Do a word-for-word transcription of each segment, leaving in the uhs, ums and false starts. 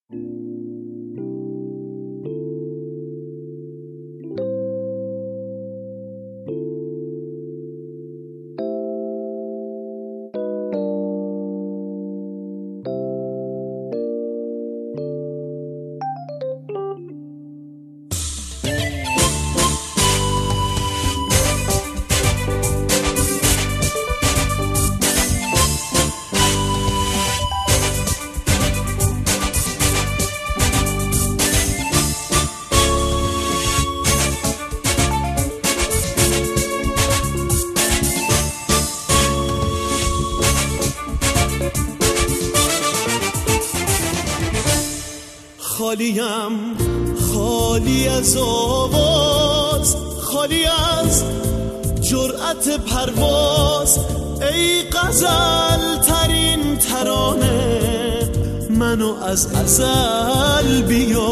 خالیم خالی از آواز، خالی از جرأت پرواز، ای غزل ترین ترانه منو از ازل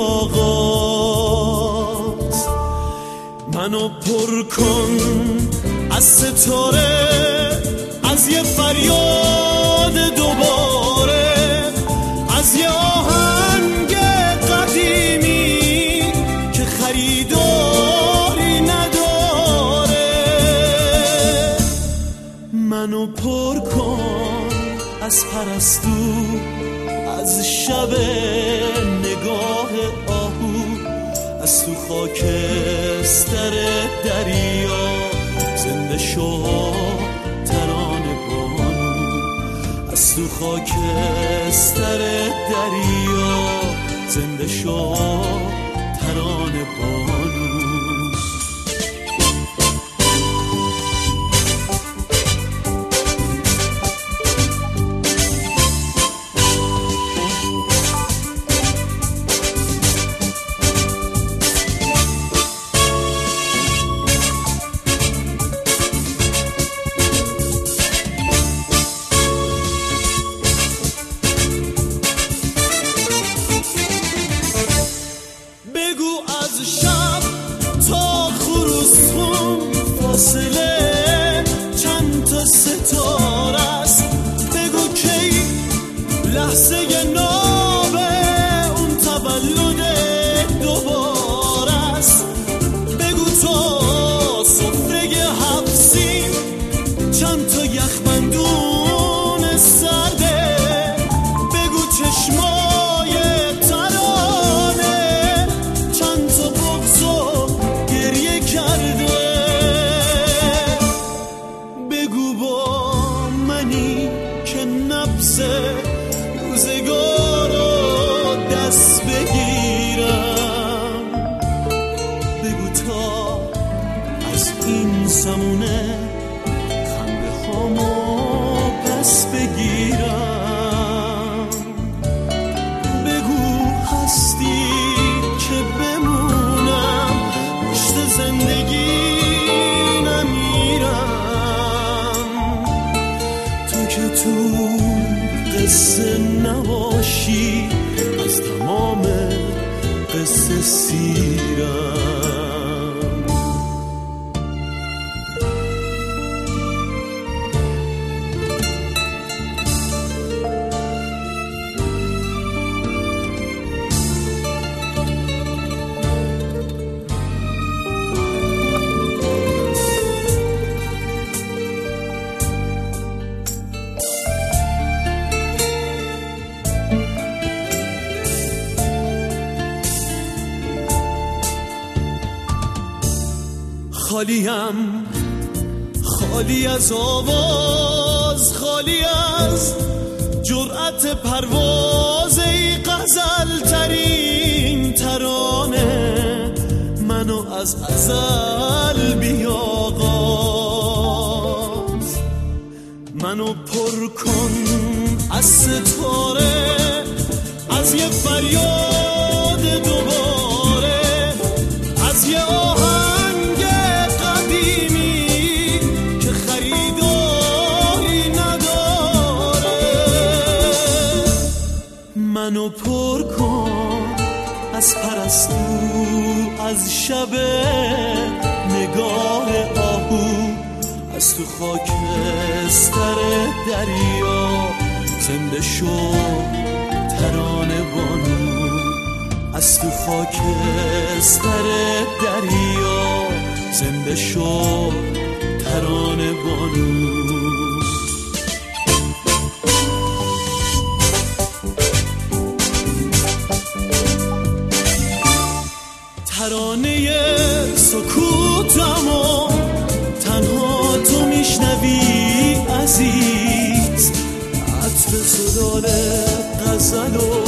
بیاغاز. منو پر کن از ستاره، از یه فریاد دوباره، از یه آهنگ قدیمی که خریداری نداره. منو پر کن از پرستو، از شب نگاه آهو، از تو خاکستر دریا زنده شو ترانه بانو، از تو خاکستر دریا زنده شو ترانه بانو. خالیم خالی از آواز، خالی از جرأت پرواز، ای غزل ترین ترانه منو از ازل بیاغاز. منو پر کن از ستاره، از یه فریاد دوباره، از یه آهنگ قدیمی که خریداری نداره. منو پر کن از پرستو، از شب نگاه آهو، از تو خاکستر دریا زنده شو ترانه بانو. از تو خاکستر دریا زنده شد ترانه بانو. ترانه سکوتمو تنها تو میشنوی عزیز، عطر زلال غزل و